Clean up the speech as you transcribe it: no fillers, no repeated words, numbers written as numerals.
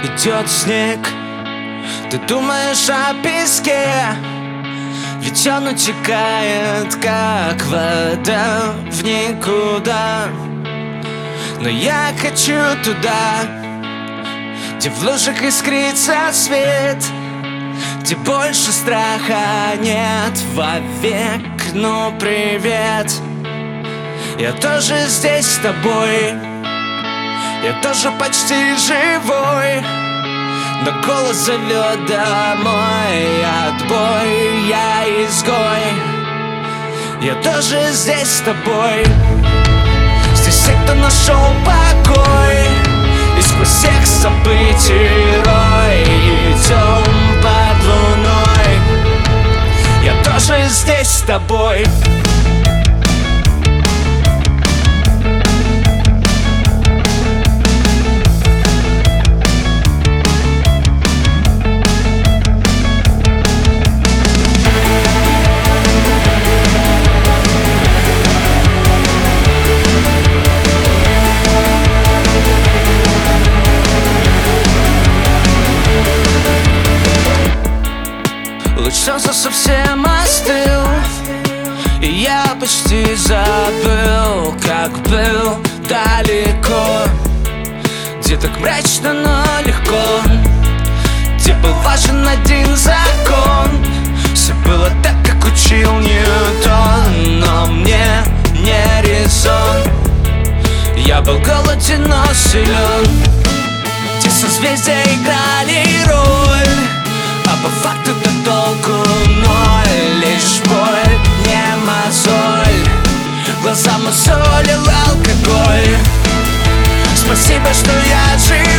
идет снег, ты думаешь о песке, ведь он утекает, как вода в никуда. Но я хочу туда, где в лужах искрится свет, где больше страха нет вовек. Ну привет, я тоже здесь с тобой, я тоже почти живой, но голос зовет домой, отбой, я изгой. Я тоже здесь с тобой, здесь все, кто нашел покой, и сквозь всех событий рой идем под луной. Я тоже здесь с тобой. Луч солнца совсем остыл, и я почти забыл, как был далеко, где так мрачно, но легко, где был важен один закон. Все было так, как учил Ньютон, но мне не резон. Я был голоден, но силен, где созвездия играли роль, а по факту-то толку ноль. Лишь боль, не мозоль, глаза мусолил алкоголь. Спасибо, что я жив.